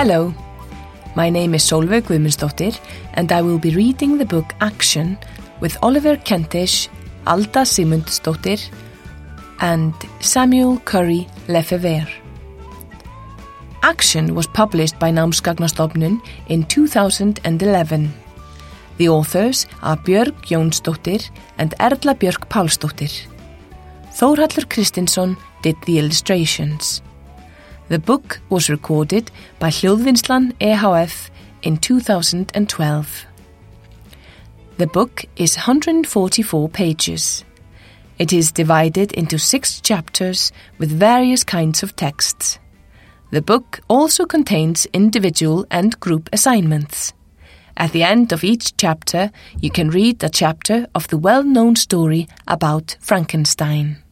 Hello, my name is Solveig Guðmundsdóttir and I will be reading the book Action with Oliver Kentish, Alda Sigmundsdóttir and Samuel Curry Lefevre. Action was published by Námsgagnastofnun in 2011. The authors are Björg Jónsdóttir and Erla Björk Pálsdóttir. Þórhallur Kristinsson did the illustrations. The book was recorded by Hljóðvinnslan EHF in 2012. The book is 144 pages. It is divided into 6 chapters with various kinds of texts. The book also contains individual and group assignments. At the end of each chapter, you can read a chapter of the well-known story about Frankenstein.